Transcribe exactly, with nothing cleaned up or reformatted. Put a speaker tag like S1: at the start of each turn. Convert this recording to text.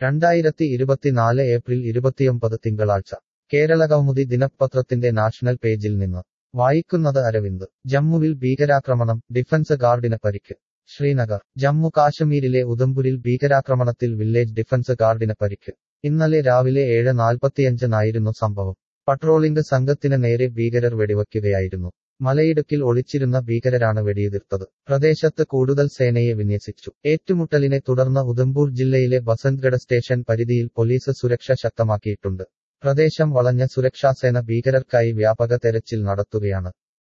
S1: രണ്ടായിരത്തി ഇരുപത്തിനാല് ഏപ്രിൽ ഇരുപത്തിയൊമ്പത് തിങ്കളാഴ്ച കേരളകൗമുദി ദിനപത്രത്തിന്റെ നാഷണൽ പേജിൽ നിന്ന് വായിക്കുന്നത് അരവിന്ദ്. ജമ്മുവിൽ ഭീകരാക്രമണം, ഡിഫൻസ് ഗാർഡിന് പരിക്ക്. ശ്രീനഗർ. ജമ്മു കാശ്മീരിലെ ഉധംപുരിൽ ഭീകരാക്രമണത്തിൽ വില്ലേജ് ഡിഫൻസ് ഗാർഡിന് പരിക്ക്. ഇന്നലെ രാവിലെ ഏഴ് നാൽപ്പത്തിയഞ്ചിനായിരുന്നു സംഭവം. പട്രോളിംഗ് സംഘത്തിന് നേരെ ഭീകരർ വെടിവയ്ക്കുകയായിരുന്നു. മലയിടുക്കിൽ ഒളിച്ചിരുന്ന ഭീകരരാണ് വെടിയുതിർത്തത്. പ്രദേശത്ത് കൂടുതൽ സേനയെ വിന്യസിച്ചു. ഏറ്റുമുട്ടലിനെ തുടർന്ന് ഉധംപൂർ ജില്ലയിലെ ബസന്ത്ഗഡ് സ്റ്റേഷൻ പരിധിയിൽ പോലീസ് സുരക്ഷ ശക്തമാക്കിയിട്ടുണ്ട്. പ്രദേശം വളഞ്ഞ സുരക്ഷാസേന ഭീകരർക്കായി വ്യാപക തെരച്ചിൽ നടത്തുകയാണ്.